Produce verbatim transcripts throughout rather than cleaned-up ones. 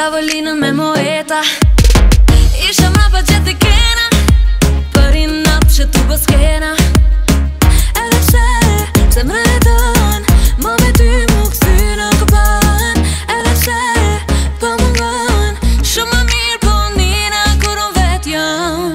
tavolinën me moeta. Isha mrapa gjatë e kena, për i natë që tu bëskena. Edhe pse, se më redon, ma me ty mu këthy në këpan. Edhe pse, po më ngon, shumë më mirë po nina kur unë vet jam.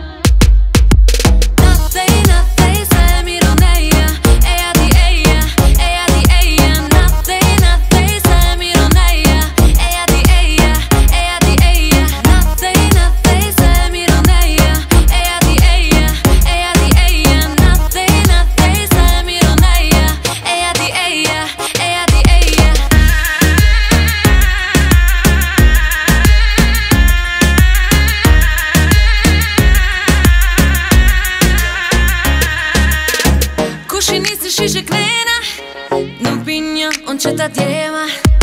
Nathej, nathej, se miron eja, eja di eja, eja di eja. Nathej, nathej, se miron eja, eja di eja, eja di eja. Nathej, nathej, se miron eja, eja di eja, eja di eja. Nathej, nathej, se miron eja, eja di eja, eja di eja. Kush i nisi shishe knena, nuk binja unë që ta djema.